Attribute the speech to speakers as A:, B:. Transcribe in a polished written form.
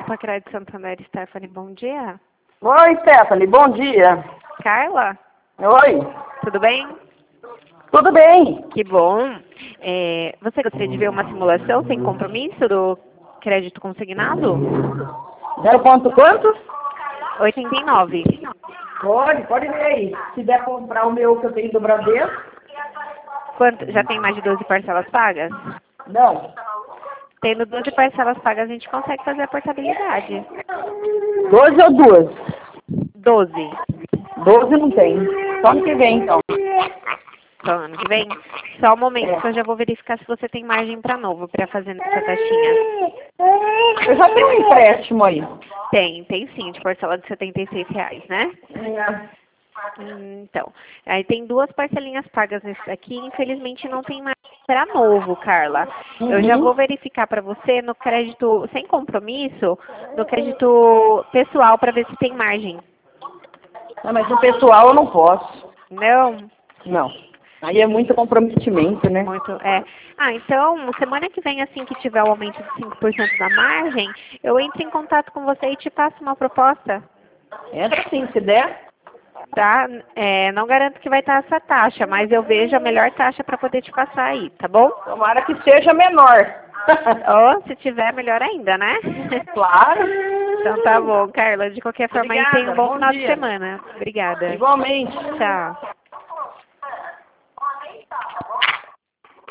A: Grupo Crédito Santander, Stephanie, bom dia.
B: Oi, Stephanie, bom dia.
A: Carla,
B: Oi,
A: tudo bem?
B: tudo bem?
A: Que bom. Você gostaria de ver uma simulação sem compromisso do crédito consignado?
B: 0 ponto quanto?
A: 89.
B: Pode ver aí. Se der comprar o meu que eu tenho do Bradesco.
A: Já tem mais de 12 parcelas pagas?
B: Não,
A: Tendo 12 parcelas pagas, a gente consegue fazer a portabilidade.
B: 12 ou 2?
A: 12.
B: 12 não tem. Só ano que vem, então.
A: Só ano que vem? Só um momento que eu já vou verificar se você tem margem para novo, para fazer nessa taxinha.
B: Eu já tenho um empréstimo aí.
A: Tem sim, de parcela de R$ 76, né? Então, aí tem 2 parcelinhas pagas nesse daqui, infelizmente não tem mais para novo, Carla. Eu já vou verificar para você no crédito sem compromisso, no crédito pessoal para ver se tem margem.
B: Não, mas no pessoal eu não posso.
A: Não?
B: Não. Aí é muito comprometimento, né?
A: Muito, então, semana que vem, assim que tiver o aumento de 5% da margem, eu entro em contato com você e te passo uma proposta.
B: Entra sim, se der.
A: Tá? Não garanto que vai estar essa taxa, mas eu vejo a melhor taxa para poder te passar aí, tá bom?
B: Tomara que seja menor.
A: Ou se tiver, melhor ainda, né?
B: Claro.
A: Então tá bom, Carla. De qualquer forma, aí
B: Obrigada,
A: tenha um bom final de
B: dia.
A: semana. Obrigada.
B: Igualmente.
A: Tchau.